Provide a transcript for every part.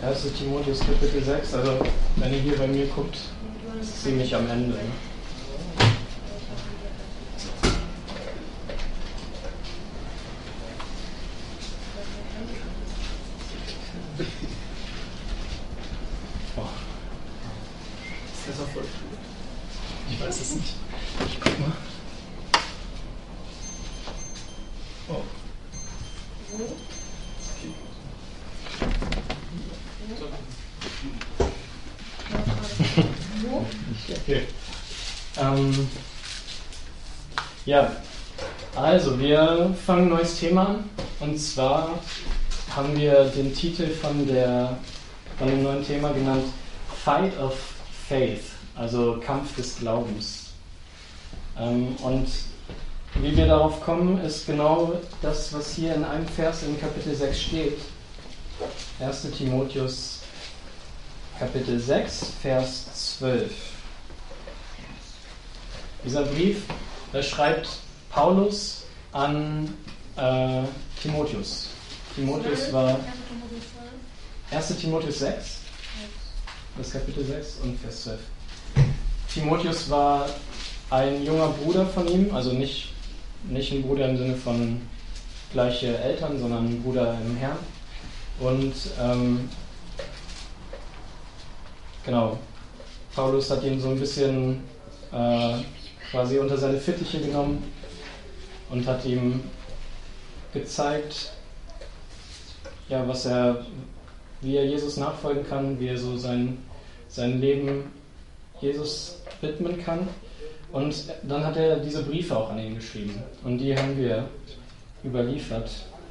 1. Timotheus Kapitel 6, also wenn ihr hier bei mir guckt, ist ziemlich am Ende. Ne? Oh. Ist das auch voll? Ich weiß es nicht. Ich guck mal. Oh. Okay. Ja, also wir fangen ein neues Thema an. Und zwar haben wir den Titel von dem neuen Thema genannt Fight of Faith, also Kampf des Glaubens. Und wie wir darauf kommen, ist genau das, was hier in einem Vers in Kapitel 6 steht. 1. Timotheus Kapitel 6, Vers 12. Dieser Brief, da schreibt Paulus an Timotheus. Timotheus war 1. Timotheus 6, das Kapitel 6 und Vers 12. Timotheus war ein junger Bruder von ihm, also nicht ein Bruder im Sinne von gleiche Eltern, sondern ein Bruder im Herrn. Und genau, Paulus hat ihn so ein bisschen quasi unter seine Fittiche genommen und hat ihm gezeigt, ja, wie er Jesus nachfolgen kann, wie er so sein Leben Jesus widmen kann. Und dann hat er diese Briefe auch an ihn geschrieben. Und die haben wir überliefert.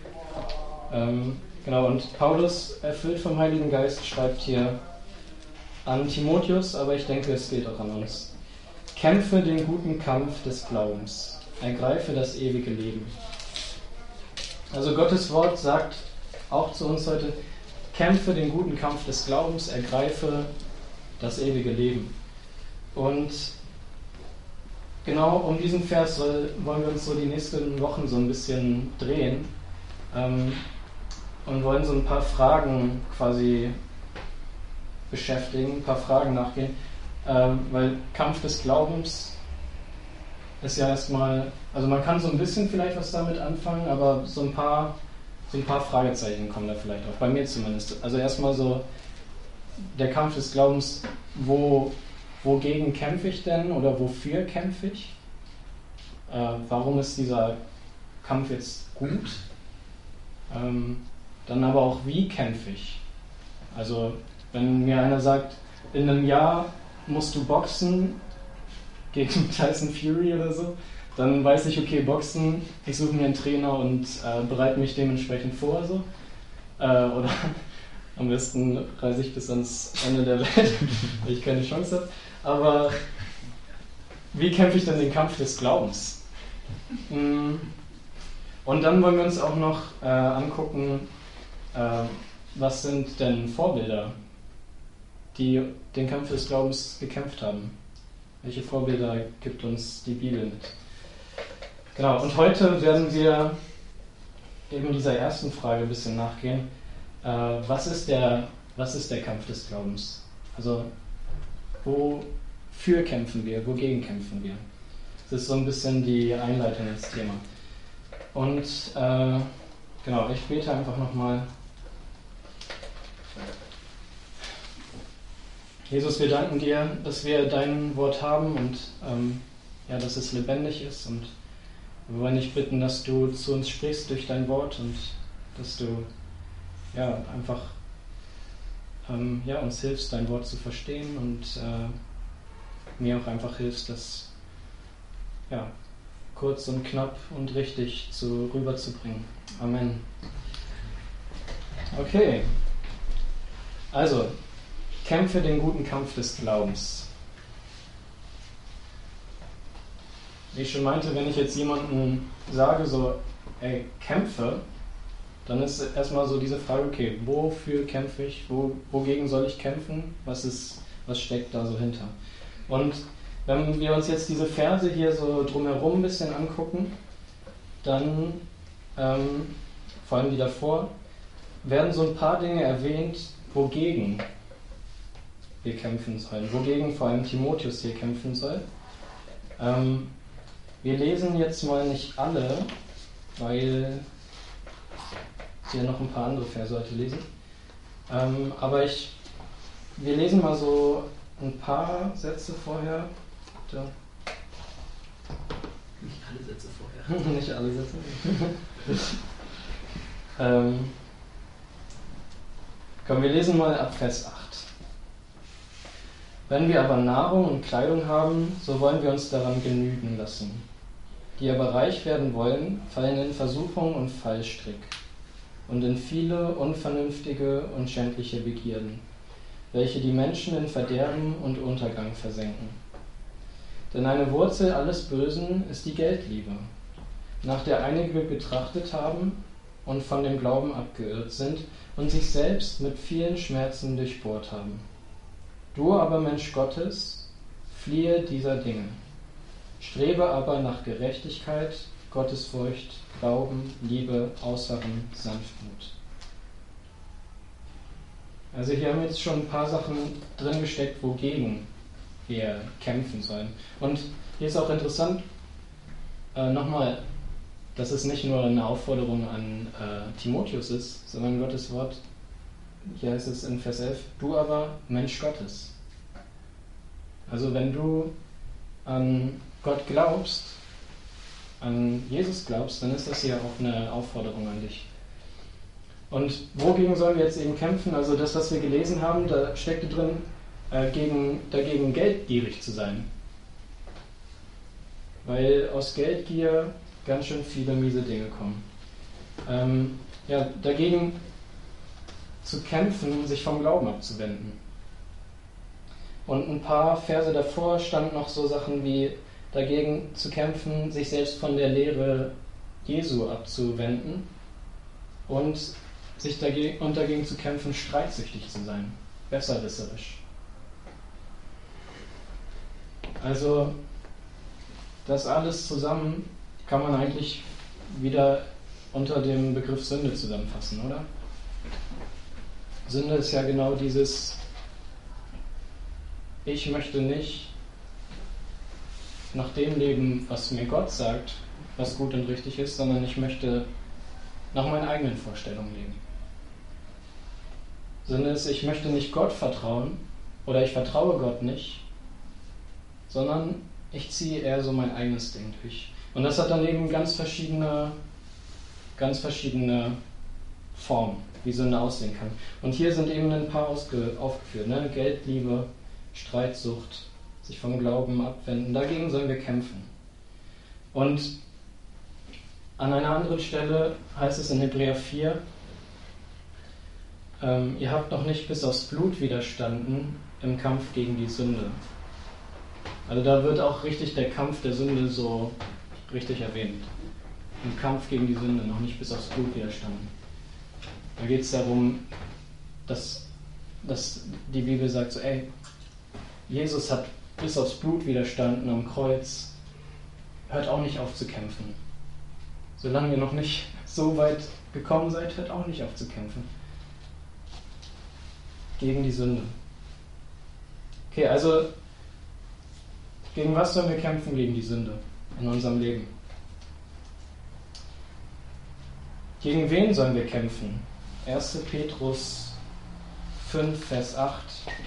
Genau, und Paulus, erfüllt vom Heiligen Geist, schreibt hier an Timotheus, aber ich denke, es gilt auch an uns. Kämpfe den guten Kampf des Glaubens. Ergreife das ewige Leben. Also Gottes Wort sagt auch zu uns heute, kämpfe den guten Kampf des Glaubens, ergreife das ewige Leben. Und genau um diesen Vers wollen wir uns so die nächsten Wochen so ein bisschen drehen und wollen so ein paar Fragen quasi beschäftigen, ein paar Fragen nachgehen, weil Kampf des Glaubens ist ja erstmal, also man kann so ein bisschen vielleicht was damit anfangen, aber so ein paar Fragezeichen kommen da vielleicht auch, bei mir zumindest. Also erstmal so der Kampf des Glaubens, wogegen kämpfe ich denn oder wofür kämpfe ich? Warum ist dieser Kampf jetzt gut? Dann aber auch, wie kämpfe ich? Also wenn mir einer sagt, in einem Jahr musst du boxen gegen Tyson Fury oder so, dann weiß ich, okay, Boxen, ich suche mir einen Trainer und bereite mich dementsprechend vor. So. Oder am besten reise ich bis ans Ende der Welt, weil ich keine Chance habe. Aber wie kämpfe ich denn den Kampf des Glaubens? Und dann wollen wir uns auch noch angucken, was sind denn Vorbilder, die den Kampf des Glaubens gekämpft haben? Welche Vorbilder gibt uns die Bibel mit? Genau, und heute werden wir eben dieser ersten Frage ein bisschen nachgehen. Was ist der Kampf des Glaubens? Also, wofür kämpfen wir? Wogegen kämpfen wir? Das ist so ein bisschen die Einleitung ins Thema. Und genau, ich bete einfach nochmal. Jesus, wir danken dir, dass wir dein Wort haben und dass es lebendig ist. Und wir wollen dich bitten, dass du zu uns sprichst durch dein Wort und dass du einfach uns hilfst, dein Wort zu verstehen und mir auch einfach hilfst, das kurz und knapp und richtig rüberzubringen. Amen. Okay, also kämpfe den guten Kampf des Glaubens. Wie ich schon meinte, wenn ich jetzt jemandem sage, so, ey, kämpfe, dann ist erstmal so diese Frage, okay, wofür kämpfe ich? Wogegen soll ich kämpfen? Was steckt da so hinter? Und wenn wir uns jetzt diese Verse hier so drumherum ein bisschen angucken, dann, vor allem die davor, werden so ein paar Dinge erwähnt, wogegen wir kämpfen sollen, wogegen vor allem Timotheus hier kämpfen soll. Wir lesen jetzt mal nicht alle, weil wir noch ein paar andere Verse heute lesen. Aber wir lesen mal so ein paar Sätze vorher. Bitte. Nicht alle Sätze vorher. Nicht alle Sätze. Komm, wir lesen mal ab Vers 8. Wenn wir aber Nahrung und Kleidung haben, so wollen wir uns daran genügen lassen. Die aber reich werden wollen, fallen in Versuchung und Fallstrick und in viele unvernünftige und schändliche Begierden, welche die Menschen in Verderben und Untergang versenken. Denn eine Wurzel alles Bösen ist die Geldliebe, nach der einige getrachtet haben und von dem Glauben abgeirrt sind und sich selbst mit vielen Schmerzen durchbohrt haben. Du aber, Mensch Gottes, fliehe dieser Dinge. Strebe aber nach Gerechtigkeit, Gottesfurcht, Glauben, Liebe, Ausharren, Sanftmut. Also hier haben wir jetzt schon ein paar Sachen drin gesteckt, wogegen wir kämpfen sollen. Und hier ist auch interessant, nochmal, dass es nicht nur eine Aufforderung an Timotheus ist, sondern Gottes Wort, hier heißt es in Vers 11, du aber Mensch Gottes. Also wenn du an Gott glaubst, an Jesus glaubst, dann ist das hier auch eine Aufforderung an dich. Und wogegen sollen wir jetzt eben kämpfen? Also das, was wir gelesen haben, da steckte drin, dagegen geldgierig zu sein. Weil aus Geldgier ganz schön viele miese Dinge kommen. Dagegen zu kämpfen, sich vom Glauben abzuwenden. Und ein paar Verse davor standen noch so Sachen wie dagegen zu kämpfen, sich selbst von der Lehre Jesu abzuwenden und dagegen zu kämpfen, streitsüchtig zu sein, besserwisserisch. Also das alles zusammen kann man eigentlich wieder unter dem Begriff Sünde zusammenfassen, oder? Sünde ist ja genau dieses, ich möchte nicht nach dem leben, was mir Gott sagt, was gut und richtig ist, sondern ich möchte nach meinen eigenen Vorstellungen leben. Sünde ist, ich möchte nicht Gott vertrauen oder ich vertraue Gott nicht, sondern ich ziehe eher so mein eigenes Ding durch. Und das hat dann eben ganz verschiedene Formen, wie Sünde aussehen kann. Und hier sind eben ein paar aufgeführt. Ne? Geldliebe, Streitsucht, sich vom Glauben abwenden. Dagegen sollen wir kämpfen. Und an einer anderen Stelle heißt es in Hebräer 4, ihr habt noch nicht bis aufs Blut widerstanden im Kampf gegen die Sünde. Also da wird auch richtig der Kampf der Sünde so richtig erwähnt. Im Kampf gegen die Sünde noch nicht bis aufs Blut widerstanden. Da geht es darum, dass die Bibel sagt so, Jesus hat bis aufs Blut widerstanden am Kreuz, hört auch nicht auf zu kämpfen. Solange ihr noch nicht so weit gekommen seid, hört auch nicht auf zu kämpfen. Gegen die Sünde. Okay, also gegen was sollen wir kämpfen? Gegen die Sünde in unserem Leben. Gegen wen sollen wir kämpfen? 1. Petrus 5, Vers 8.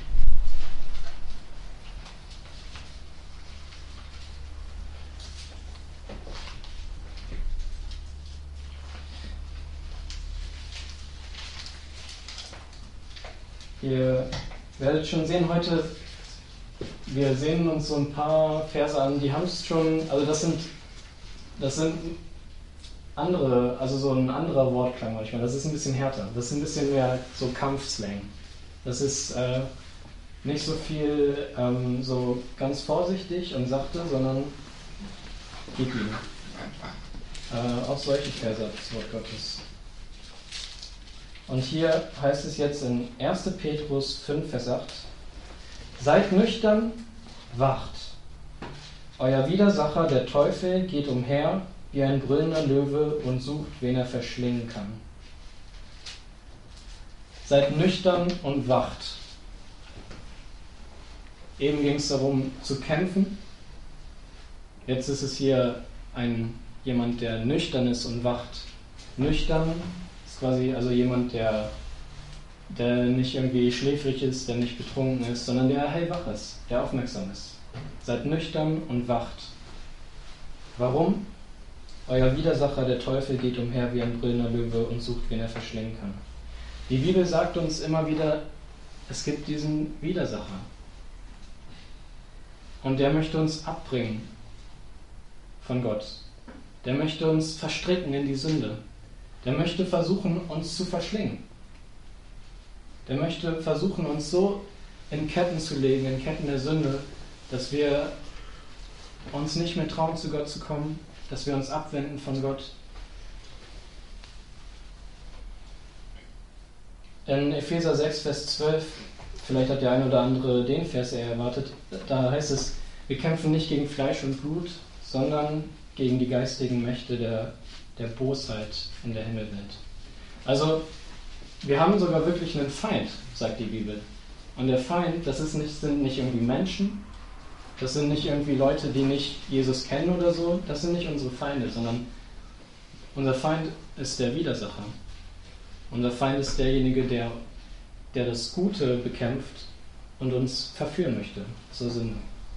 Ihr werdet schon sehen heute, wir sehen uns so ein paar Verse an, die haben es schon, also das sind andere, also so ein anderer Wortklang manchmal, das ist ein bisschen härter, das ist ein bisschen mehr so Kampfslang. Das ist nicht so viel so ganz vorsichtig und sachte, sondern gib ihm. Auch solche Verse hat das Wort Gottes. Und hier heißt es jetzt in 1. Petrus 5, Vers 8, seid nüchtern, wacht. Euer Widersacher, der Teufel, geht umher wie ein brüllender Löwe und sucht, wen er verschlingen kann. Seid nüchtern und wacht. Eben ging es darum zu kämpfen. Jetzt ist es hier jemand, der nüchtern ist und wacht. Nüchtern ist quasi also jemand, der nicht irgendwie schläfrig ist, der nicht betrunken ist, sondern der hellwach ist, der aufmerksam ist. Seid nüchtern und wacht. Warum? Euer Widersacher, der Teufel, geht umher wie ein brüllender Löwe und sucht, wen er verschlingen kann. Die Bibel sagt uns immer wieder, es gibt diesen Widersacher. Und der möchte uns abbringen von Gott. Der möchte uns verstricken in die Sünde. Der möchte versuchen, uns zu verschlingen. Der möchte versuchen, uns so in Ketten zu legen, in Ketten der Sünde, dass wir uns nicht mehr trauen, zu Gott zu kommen, dass wir uns abwenden von Gott. In Epheser 6, Vers 12, vielleicht hat der eine oder andere den Vers eher erwartet, da heißt es, wir kämpfen nicht gegen Fleisch und Blut, sondern gegen die geistigen Mächte der Bosheit in der Himmelwelt. Also, wir haben sogar wirklich einen Feind, sagt die Bibel. Und der Feind, sind nicht irgendwie Menschen, das sind nicht irgendwie Leute, die nicht Jesus kennen oder so, das sind nicht unsere Feinde, sondern unser Feind ist der Widersacher. Unser Feind ist derjenige, der das Gute bekämpft und uns verführen möchte zur Sünde.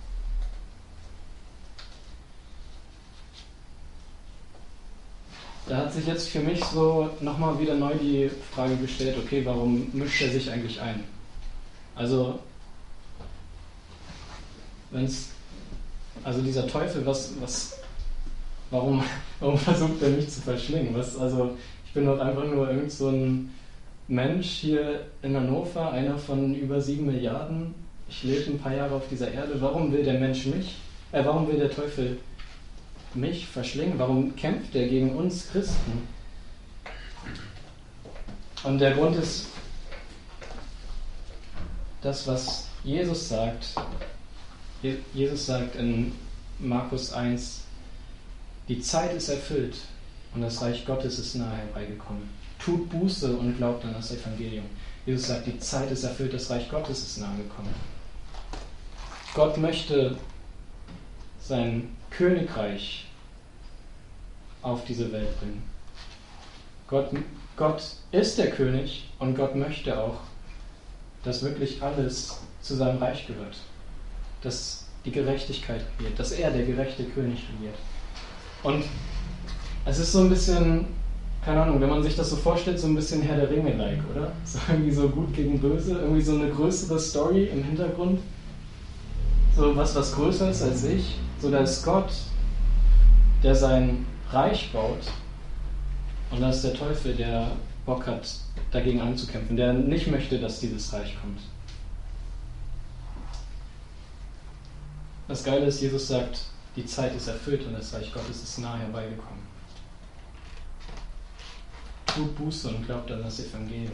Da hat sich jetzt für mich so nochmal wieder neu die Frage gestellt, okay, warum mischt er sich eigentlich ein? Also dieser Teufel, warum versucht er mich zu verschlingen? Ich bin doch einfach nur irgend so ein Mensch hier in Hannover, einer von über 7 Milliarden. Ich lebe ein paar Jahre auf dieser Erde. Warum will der Teufel mich verschlingen? Warum kämpft er gegen uns Christen? Und der Grund ist das, was Jesus sagt. Jesus sagt in Markus 1, die Zeit ist erfüllt und das Reich Gottes ist nahe herbeigekommen. Tut Buße und glaubt an das Evangelium. Jesus sagt, die Zeit ist erfüllt, das Reich Gottes ist nahe gekommen. Gott möchte sein Königreich auf diese Welt bringen. Gott ist der König und Gott möchte auch, dass wirklich alles zu seinem Reich gehört. Dass die Gerechtigkeit regiert, dass er der gerechte König regiert. Und es ist so ein bisschen, keine Ahnung, wenn man sich das so vorstellt, so ein bisschen Herr der Ringe-like, oder? So irgendwie so gut gegen böse, irgendwie so eine größere Story im Hintergrund. So was größer ist als ich. So, da ist Gott, der sein Reich baut. Und da ist der Teufel, der Bock hat, dagegen anzukämpfen, der nicht möchte, dass dieses Reich kommt. Das Geile ist, Jesus sagt, die Zeit ist erfüllt und das Reich Gottes ist nahe herbeigekommen. Tut Buße und glaubt an das Evangelium.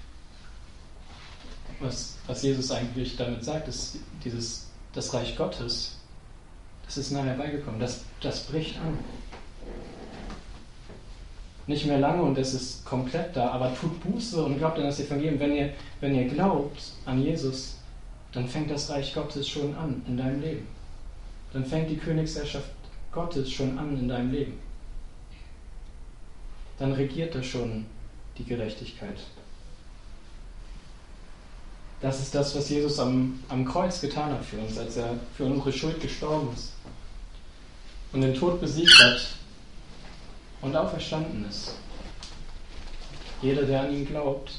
Was Jesus eigentlich damit sagt, ist, das Reich Gottes, das ist nahe herbeigekommen, das bricht an. Nicht mehr lange und es ist komplett da, aber tut Buße und glaubt an das Evangelium. Wenn ihr glaubt an Jesus, dann fängt das Reich Gottes schon an in deinem Leben. Dann fängt die Königsherrschaft Gottes schon an in deinem Leben. Dann regiert da schon die Gerechtigkeit. Das ist das, was Jesus am Kreuz getan hat für uns, als er für unsere Schuld gestorben ist und den Tod besiegt hat und auferstanden ist. Jeder, der an ihn glaubt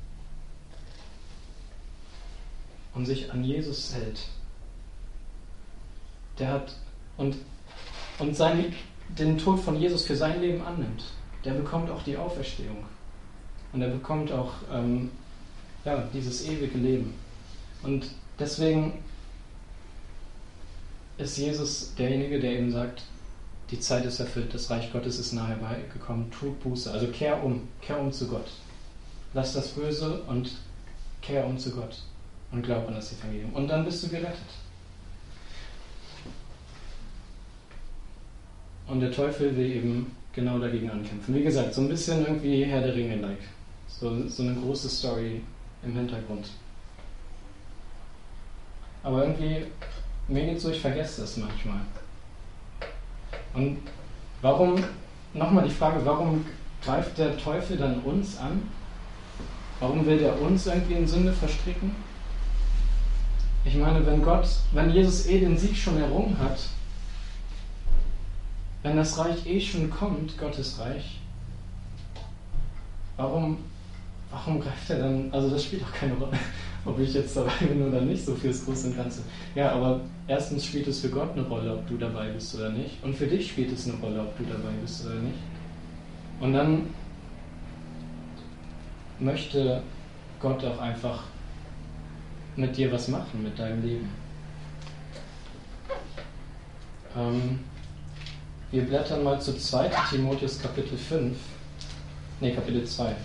und sich an Jesus hält, der hat und den Tod von Jesus für sein Leben annimmt, der bekommt auch die Auferstehung. Und er bekommt auch dieses ewige Leben. Und deswegen ist Jesus derjenige, der eben sagt, die Zeit ist erfüllt, das Reich Gottes ist nahe herbeigekommen, tut Buße. Also kehr um zu Gott. Lass das Böse und kehr um zu Gott und glaub an das Evangelium. Und dann bist du gerettet. Und der Teufel will eben genau dagegen ankämpfen. Wie gesagt, so ein bisschen irgendwie Herr der Ringe-like. So eine große Story im Hintergrund. Aber irgendwie, mir geht's so, ich vergesse das manchmal. Und warum, nochmal die Frage, warum greift der Teufel dann uns an? Warum will der uns irgendwie in Sünde verstricken? Ich meine, wenn Jesus den Sieg schon errungen hat, wenn das Reich schon kommt, Gottes Reich, warum greift er dann, also das spielt auch keine Rolle, ob ich jetzt dabei bin oder nicht, so fürs Große und Ganze. Ja, aber erstens spielt es für Gott eine Rolle, ob du dabei bist oder nicht. Und für dich spielt es eine Rolle, ob du dabei bist oder nicht. Und dann möchte Gott auch einfach mit dir was machen, mit deinem Leben. Wir blättern mal zu 2. Timotheus Kapitel 2.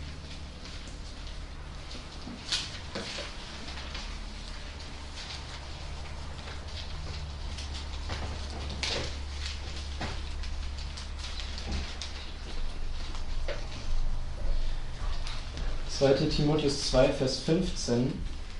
Timotheus 2, Vers 15.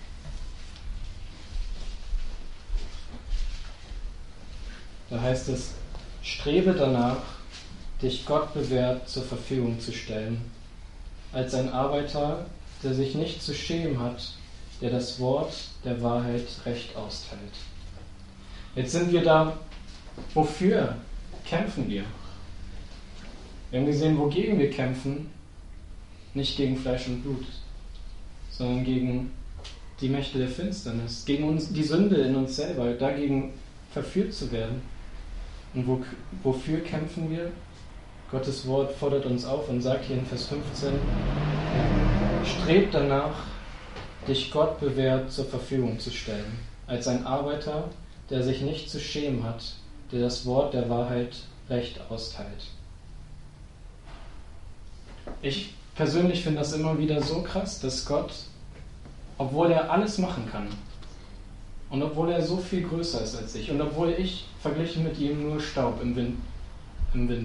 Da heißt es: Strebe danach, dich Gott bewährt zur Verfügung zu stellen, als ein Arbeiter, der sich nicht zu schämen hat, der das Wort der Wahrheit recht austeilt. Jetzt sind wir da, wofür kämpfen wir? Wir haben gesehen, wogegen wir kämpfen, nicht gegen Fleisch und Blut, sondern gegen die Mächte der Finsternis, gegen uns, die Sünde in uns selber, dagegen verführt zu werden. Und wofür kämpfen wir? Gottes Wort fordert uns auf und sagt hier in Vers 15: Strebt danach, dich Gott bewährt zur Verfügung zu stellen, als ein Arbeiter, der sich nicht zu schämen hat, der das Wort der Wahrheit recht austeilt. Ich persönlich finde das immer wieder so krass, dass Gott, obwohl er alles machen kann und obwohl er so viel größer ist als ich und obwohl ich verglichen mit ihm nur Staub im Wind bin,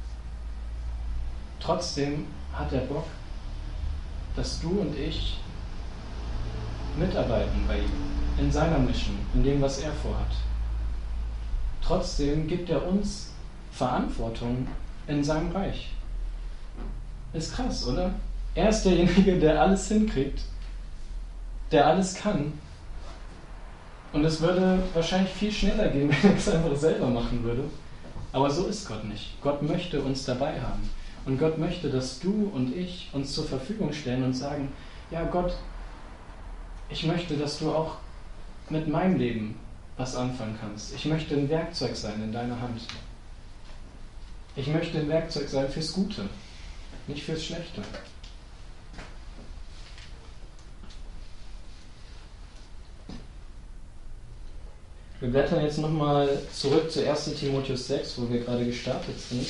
trotzdem hat er Bock, dass du und ich mitarbeiten bei ihm, in seiner Mission, in dem, was er vorhat. Trotzdem gibt er uns Verantwortung in seinem Reich. Ist krass, oder? Er ist derjenige, der alles hinkriegt, der alles kann. Und es würde wahrscheinlich viel schneller gehen, wenn er es einfach selber machen würde. Aber so ist Gott nicht. Gott möchte uns dabei haben. Und Gott möchte, dass du und ich uns zur Verfügung stellen und sagen: Ja, Gott, ich möchte, dass du auch mit meinem Leben was anfangen kannst. Ich möchte ein Werkzeug sein in deiner Hand. Ich möchte ein Werkzeug sein fürs Gute, nicht fürs Schlechte. Wir blättern jetzt nochmal zurück zu 1. Timotheus 6, wo wir gerade gestartet sind.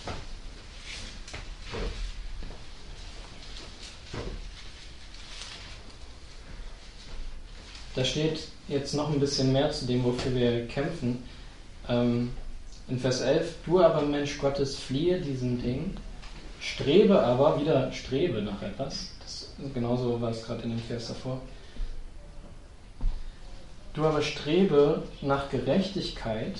Da steht jetzt noch ein bisschen mehr zu dem, wofür wir kämpfen. In Vers 11: Du aber, Mensch Gottes, fliehe diesen Dingen, strebe nach etwas. Genauso war es gerade in dem Vers davor. Du aber strebe nach Gerechtigkeit,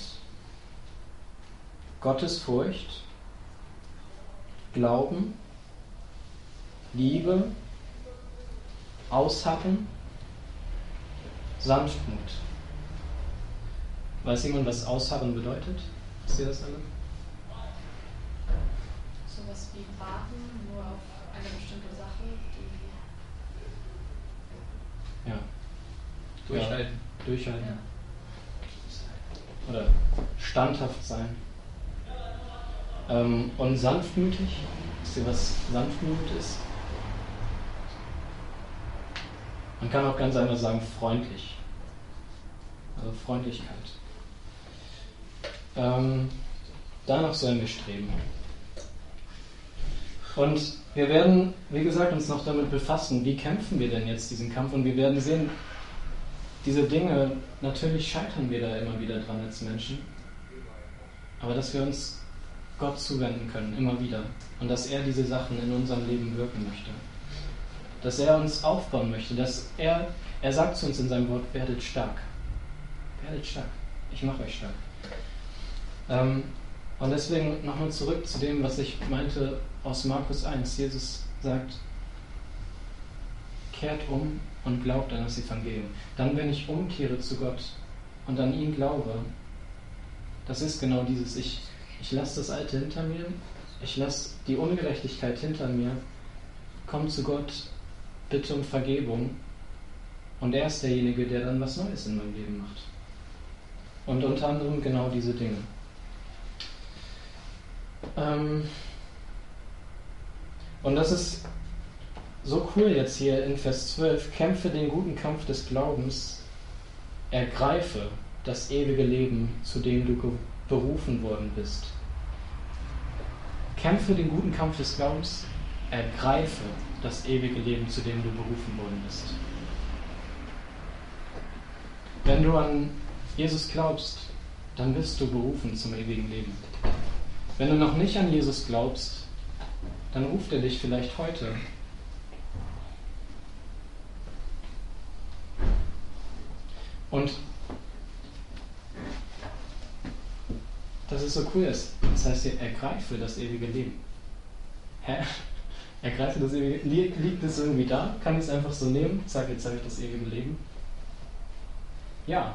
Gottesfurcht, Glauben, Liebe, Ausharren, Sanftmut. Weiß jemand, was Ausharren bedeutet? Wisst ihr das alle? Sowas wie warten, nur auf eine bestimmte Sache, die... Ja. Durchhalten. Durchhalten. Ja. Oder standhaft sein. Und sanftmütig. Wisst ihr, was Sanftmut ist? Man kann auch ganz einfach sagen freundlich. Also Freundlichkeit. Danach sollen wir streben. Und wir werden, wie gesagt, uns noch damit befassen, wie kämpfen wir denn jetzt diesen Kampf, und wir werden sehen, diese Dinge, natürlich scheitern wir da immer wieder dran als Menschen, aber dass wir uns Gott zuwenden können, immer wieder, und dass er diese Sachen in unserem Leben wirken möchte. dass er uns aufbauen möchte, dass er sagt zu uns in seinem Wort, werdet stark. Werdet stark. Ich mache euch stark. Und deswegen nochmal zurück zu dem, was ich meinte aus Markus 1. Jesus sagt, kehrt um und glaubt an das Evangelium. Dann, wenn ich umkehre zu Gott und an ihn glaube, das ist genau dieses, ich lasse das Alte hinter mir, ich lasse die Ungerechtigkeit hinter mir, komme zu Gott, bitte um Vergebung und er ist derjenige, der dann was Neues in meinem Leben macht. Und unter anderem genau diese Dinge. Und das ist so cool jetzt hier in Vers 12. Kämpfe den guten Kampf des Glaubens, ergreife das ewige Leben, zu dem du berufen worden bist. Kämpfe den guten Kampf des Glaubens, ergreife das ewige Leben, zu dem du berufen worden bist. Wenn du an Jesus glaubst, dann bist du berufen zum ewigen Leben. Wenn du noch nicht an Jesus glaubst, dann ruft er dich vielleicht heute. Und dass es so cool ist, das heißt hier, ergreife das ewige Leben. Hä? Ergreife das ewige Leben? Liegt es irgendwie da? Kann ich es einfach so nehmen? Zack, jetzt habe ich das ewige Leben. Ja.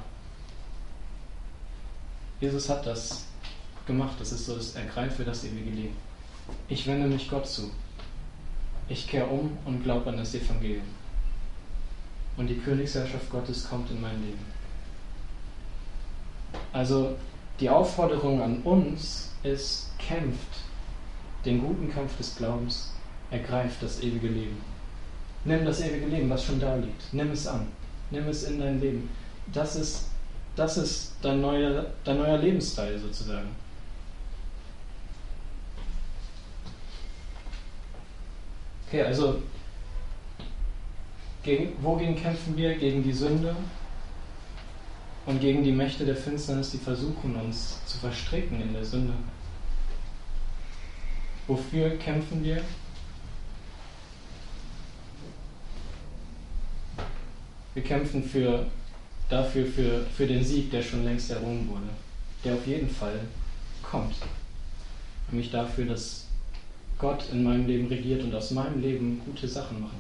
Jesus hat das gemacht. Das ist so das Ergreife das ewige Leben. Ich wende mich Gott zu. Ich kehre um und glaube an das Evangelium. Und die Königsherrschaft Gottes kommt in mein Leben. Also die Aufforderung an uns ist, kämpft den guten Kampf des Glaubens, ergreift das ewige Leben. Nimm das ewige Leben, was schon da liegt. Nimm es an. Nimm es in dein Leben. Das ist dein neuer Lebensstil sozusagen. Okay, also wogegen kämpfen wir? Gegen die Sünde und gegen die Mächte der Finsternis, die versuchen, uns zu verstricken in der Sünde. Wofür kämpfen wir? Wir kämpfen dafür für den Sieg, der schon längst errungen wurde, der auf jeden Fall kommt. Nämlich dafür, dass Gott in meinem Leben regiert und aus meinem Leben gute Sachen machen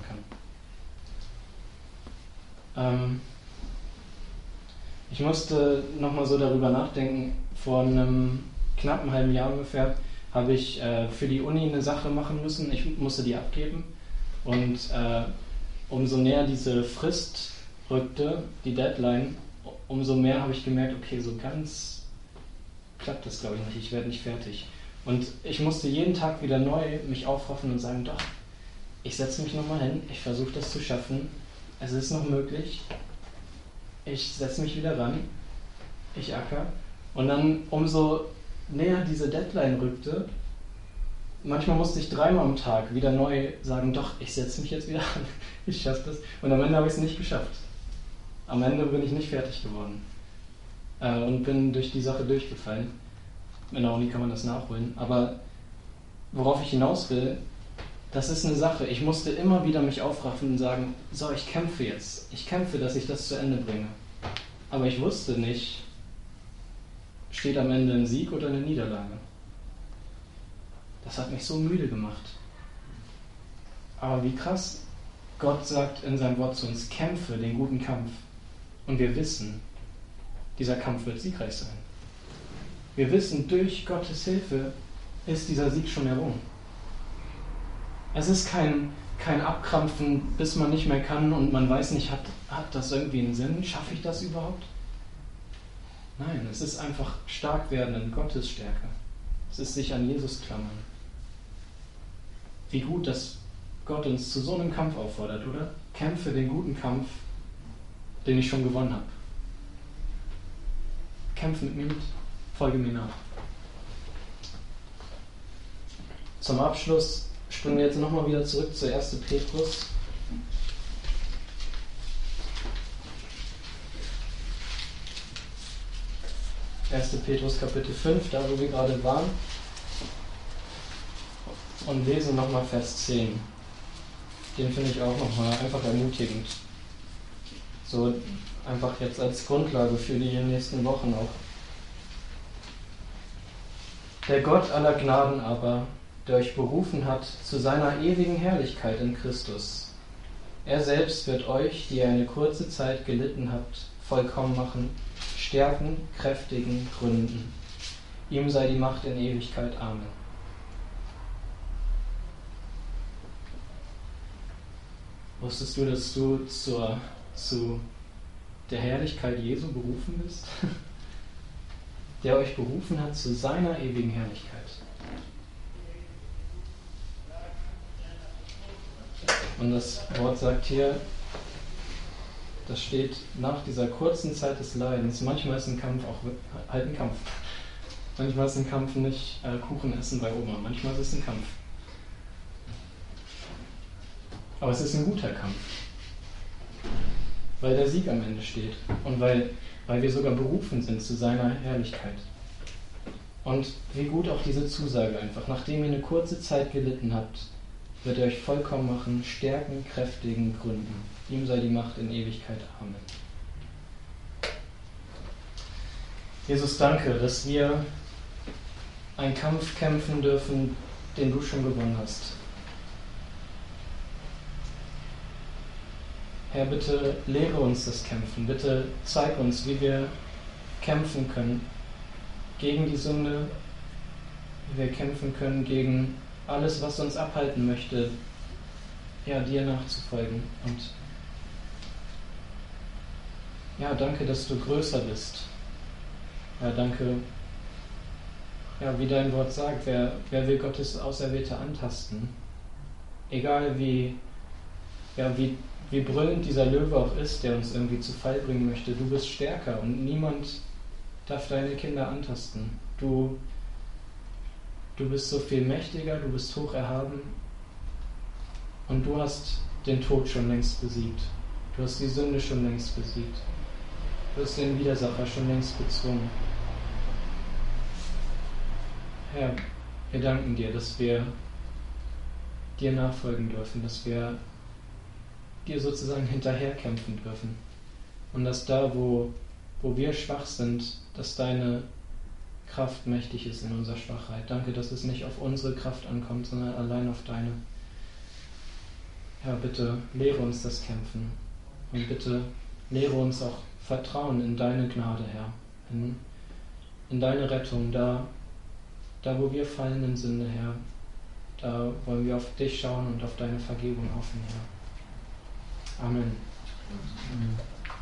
kann. Ich musste nochmal so darüber nachdenken. Vor einem knappen halben Jahr ungefähr habe ich für die Uni eine Sache machen müssen. Ich musste die abgeben. Und umso näher diese Frist rückte, die Deadline, umso mehr habe ich gemerkt, okay, so ganz klappt das, glaube ich, nicht. Ich werde nicht fertig. Und ich musste jeden Tag wieder neu mich aufraffen und sagen, doch, ich setze mich nochmal hin, ich versuche das zu schaffen, es ist noch möglich, ich setze mich wieder ran, ich acker. Und dann, umso näher diese Deadline rückte, manchmal musste ich 3-mal am Tag wieder neu sagen, doch, ich setze mich jetzt wieder an, ich schaffe das. Und am Ende habe ich es nicht geschafft. Am Ende bin ich nicht fertig geworden und bin durch die Sache durchgefallen. In der Uni kann man das nachholen. Aber worauf ich hinaus will, das ist eine Sache. Ich musste immer wieder mich aufraffen und sagen, so, ich kämpfe jetzt. Ich kämpfe, dass ich das zu Ende bringe. Aber ich wusste nicht, steht am Ende ein Sieg oder eine Niederlage. Das hat mich so müde gemacht. Aber wie krass, Gott sagt in seinem Wort zu uns, kämpfe den guten Kampf. Und wir wissen, dieser Kampf wird siegreich sein. Wir wissen, durch Gottes Hilfe ist dieser Sieg schon errungen. Es ist kein Abkrampfen, bis man nicht mehr kann und man weiß nicht, hat das irgendwie einen Sinn? Schaffe ich das überhaupt? Nein, es ist einfach stark werden in Gottes Stärke. Es ist sich an Jesus klammern. Wie gut, dass Gott uns zu so einem Kampf auffordert, oder? Kämpfe den guten Kampf, den ich schon gewonnen habe. Kämpf mit mir mit. Folge mir nach. Zum Abschluss springen wir jetzt nochmal wieder zurück zu 1. Petrus. 1. Petrus Kapitel 5, da wo wir gerade waren. Und lesen nochmal Vers 10. den finde ich auch nochmal einfach ermutigend. So einfach jetzt als Grundlage für die nächsten Wochen auch. Der Gott aller Gnaden aber, der euch berufen hat zu seiner ewigen Herrlichkeit in Christus, er selbst wird euch, die ihr eine kurze Zeit gelitten habt, vollkommen machen, stärken, kräftigen, gründen. Ihm sei die Macht in Ewigkeit. Amen. Wusstest du, dass du zu der Herrlichkeit Jesu berufen bist? Der euch berufen hat zu seiner ewigen Herrlichkeit. Und das Wort sagt hier, das steht nach dieser kurzen Zeit des Leidens. Manchmal ist ein Kampf auch halt ein Kampf. Manchmal ist ein Kampf nicht Kuchen essen bei Oma. Manchmal ist es ein Kampf. Aber es ist ein guter Kampf. Weil der Sieg am Ende steht. Und weil wir sogar berufen sind zu seiner Herrlichkeit. Und wie gut auch diese Zusage einfach. Nachdem ihr eine kurze Zeit gelitten habt, wird er euch vollkommen machen, stärken, kräftigen, gründen. Ihm sei die Macht in Ewigkeit. Amen. Jesus, danke, dass wir einen Kampf kämpfen dürfen, den du schon gewonnen hast. Herr, bitte lehre uns das Kämpfen. Bitte zeig uns, wie wir kämpfen können gegen die Sünde, wie wir kämpfen können gegen alles, was uns abhalten möchte, ja, dir nachzufolgen. Und ja, danke, dass du größer bist. Ja, danke, ja, wie dein Wort sagt, wer will Gottes Auserwählte antasten? Egal wie brüllend dieser Löwe auch ist, der uns irgendwie zu Fall bringen möchte, du bist stärker und niemand darf deine Kinder antasten. Du bist so viel mächtiger, du bist hoch erhaben und du hast den Tod schon längst besiegt. Du hast die Sünde schon längst besiegt. Du hast den Widersacher schon längst bezwungen. Herr, wir danken dir, dass wir dir nachfolgen dürfen, dass wir dir sozusagen hinterherkämpfen dürfen. Und dass da, wo wir schwach sind, dass deine Kraft mächtig ist in unserer Schwachheit. Danke, dass es nicht auf unsere Kraft ankommt, sondern allein auf deine. Herr, bitte lehre uns das Kämpfen. Und bitte lehre uns auch Vertrauen in deine Gnade, Herr. In deine Rettung, da wo wir fallen in Sünde, Herr. Da wollen wir auf dich schauen und auf deine Vergebung hoffen, Herr. Amen.